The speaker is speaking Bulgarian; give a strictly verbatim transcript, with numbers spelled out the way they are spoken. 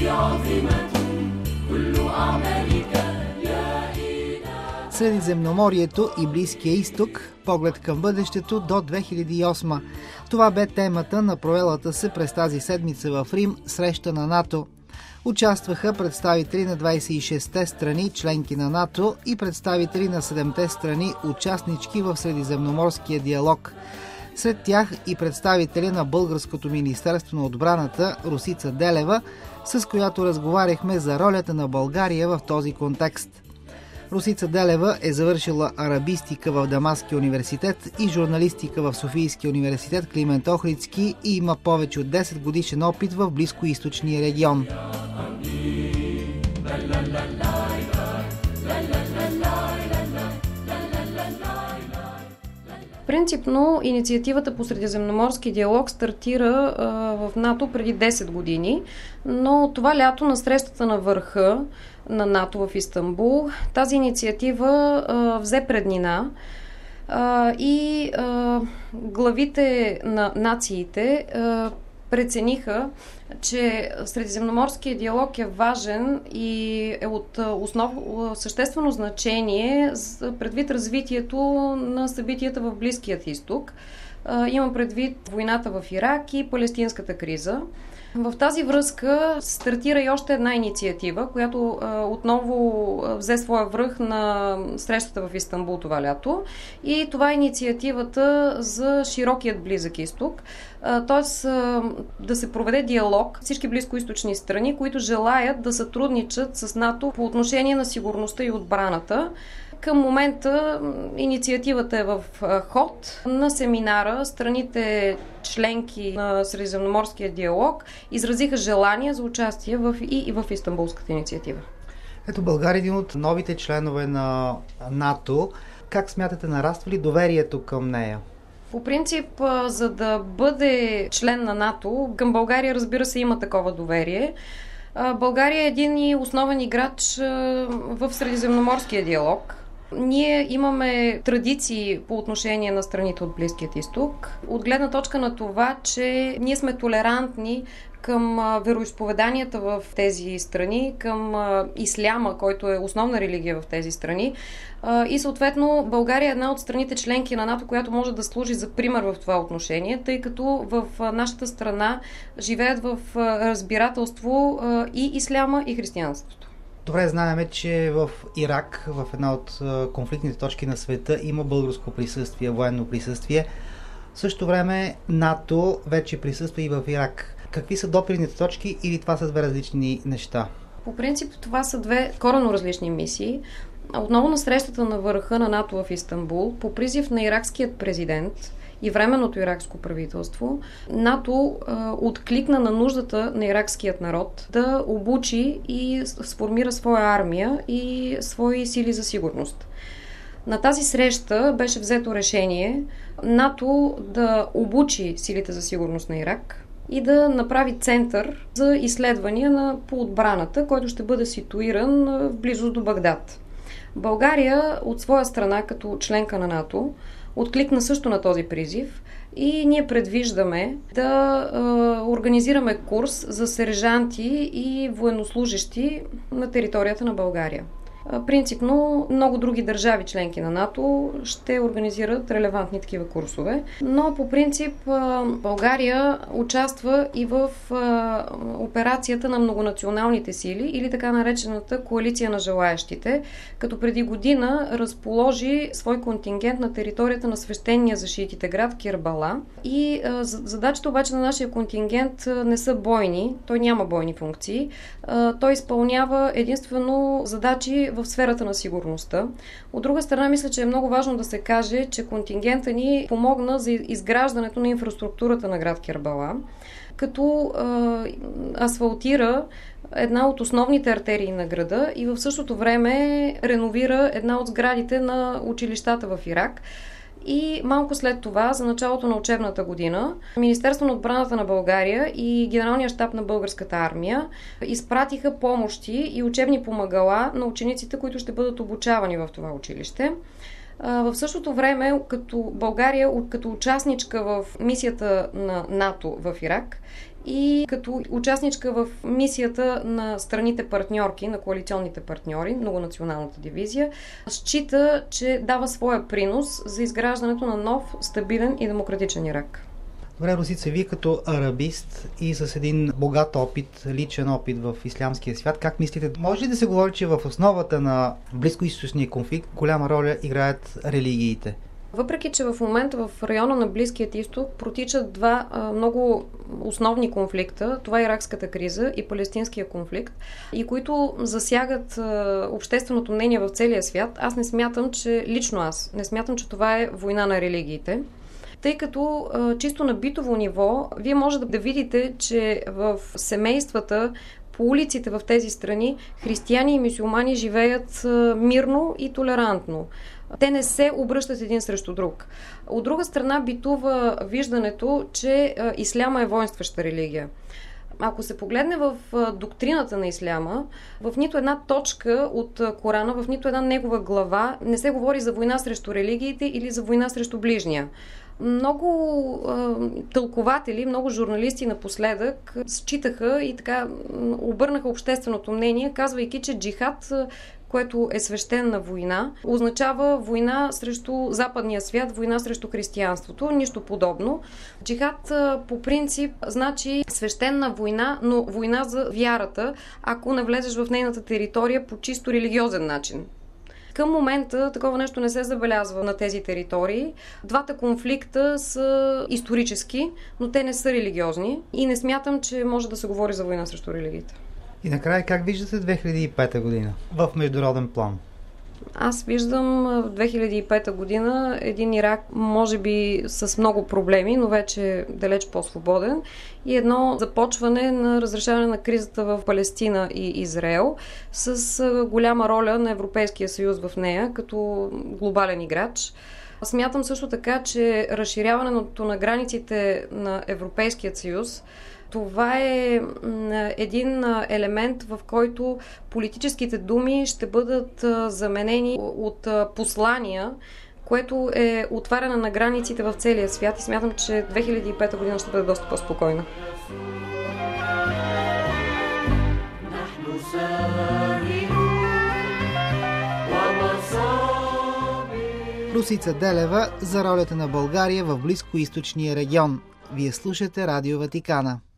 Средиземноморието и Близкия изток – поглед към бъдещето до две хиляди и осма. Това бе темата на провелата се през тази седмица в Рим среща на НАТО. Участваха представители на двадесет и шестте страни, членки на НАТО, и представители на седемте страни, участнички в Средиземноморския диалог. Сред тях и представители на Българското министерство на отбраната Росица Делева, с която разговаряхме за ролята на България в този контекст. Росица Делева е завършила арабистика в Дамаския университет и журналистика в Софийския университет Климент Охридски и има повече от десет годишен опит в Близкоизточния регион. Принципно инициативата по Средиземноморски диалог стартира а, в НАТО преди десет години, но това лято на срещата на върха на НАТО в Истанбул тази инициатива а, взе преднина а, и а, главите на нациите а, прецениха, че Средиземноморския диалог е важен и е от основ... съществено значение предвид развитието на събитията в Близкият изток. Имам предвид войната в Ирак и палестинската криза. В тази връзка стартира и още една инициатива, която а, отново взе своя връх на срещата в Истанбул това лято. И това е инициативата за широкият Близък изток. Т.е. да се проведе диалог всички близкоизточни страни, които желаят да сътрудничат с НАТО по отношение на сигурността и отбраната. Към момента инициативата е в ход. На семинара страните членки на Средиземноморския диалог изразиха желание за участие в, и, и в Истанбулската инициатива. Ето, България е един от новите членове на НАТО. Как смятате, нараства ли доверието към нея? По принцип, за да бъде член на НАТО, към България, разбира се, има такова доверие. България е един и основен играч в Средиземноморския диалог. Ние имаме традиции по отношение на страните от Близкият изток. От гледна точка на това, че ние сме толерантни към вероизповеданията в тези страни, към исляма, който е основна религия в тези страни. И съответно България е една от страните членки на НАТО, която може да служи за пример в това отношение, тъй като в нашата страна живеят в разбирателство и исляма, и християнството. Добре, знаем, че в Ирак, в една от конфликтните точки на света, има българско присъствие, военно присъствие. В същото време НАТО вече присъства и в Ирак. Какви са допирните точки или това са две различни неща? По принцип това са две коренно различни мисии. Отново на срещата на върха на НАТО в Истанбул, по призив на иракският президент и временното иракско правителство, НАТО а, откликна на нуждата на иракският народ да обучи и сформира своя армия и свои сили за сигурност. На тази среща беше взето решение НАТО да обучи силите за сигурност на Ирак и да направи център за изследвания на, по отбраната, който ще бъде ситуиран в близост до Багдад. България от своя страна, като членка на НАТО, откликна също на този призив и ние предвиждаме да е, организираме курс за сержанти и военнослужещи на територията на България. Принципно много други държави членки на НАТО ще организират релевантни такива курсове, но по принцип България участва и в операцията на многонационалните сили или така наречената коалиция на желаещите, като преди година разположи свой контингент на територията на свещения за шиитите град Кербала. И задачата обаче на нашия контингент не са бойни, той няма бойни функции, той изпълнява единствено задачи в сферата на сигурността. От друга страна, мисля, че е много важно да се каже, че контингента ни помогна за изграждането на инфраструктурата на град Кербала, като е, асфалтира една от основните артерии на града и в същото време реновира една от сградите на училищата в Ирак. И малко след това, за началото на учебната година, Министерство на отбраната на България и Генералния щаб на Българската армия изпратиха помощи и учебни помагала на учениците, които ще бъдат обучавани в това училище. В същото време, като България, като участничка в мисията на НАТО в Ирак, и като участничка в мисията на страните партньорки, на коалиционните партньори, многонационалната дивизия, счита, че дава своя принос за изграждането на нов, стабилен и демократичен Ирак. Добре, Росица, вие като арабист и с един богат опит, личен опит в ислямския свят, как мислите, може ли да се говори, че в основата на близкоизточния конфликт голяма роля играят религиите? Въпреки че в момента в района на Близкият изток протичат два а, много основни конфликта, това е иракската криза и палестинския конфликт, и които засягат а, общественото мнение в целия свят, аз не смятам, че лично аз не смятам, че това е война на религиите. Тъй като а, чисто на битово ниво, вие може да видите, че в семействата, по улиците в тези страни, християни и мюсюлмани живеят а, мирно и толерантно. Те не се обръщат един срещу друг. От друга страна битува виждането, че а, исляма е воинстваща религия. Ако се погледне в а, доктрината на исляма, в нито една точка от а, Корана, в нито една негова глава не се говори за война срещу религиите или за война срещу ближния. Много а, тълкователи, много журналисти напоследък считаха и така обърнаха общественото мнение, казвайки, че джихад, което е свещена война, означава война срещу западния свят, война срещу християнството. Нищо подобно. Джихад по принцип значи свещена война, но война за вярата, ако не влезеш в нейната територия по чисто религиозен начин. Към момента такова нещо не се забелязва на тези територии. Двата конфликта са исторически, но те не са религиозни и не смятам, че може да се говори за война срещу религиите. И накрая, как виждате две хиляди и пета година в международен план? Аз виждам в две хиляди и пета година един Ирак, може би с много проблеми, но вече далеч по-свободен, и едно започване на разрешаване на кризата в Палестина и Израел с голяма роля на Европейския съюз в нея като глобален играч. Смятам също така, че разширяването на границите на Европейския съюз, това е един елемент, в който политическите думи ще бъдат заменени от послания, което е отваряне на границите в целия свят, и смятам, че две хиляди и пета година ще бъде доста по-спокойна. Русица Делева за ролята на България в близкоизточния регион. Вие слушате Радио Ватикана.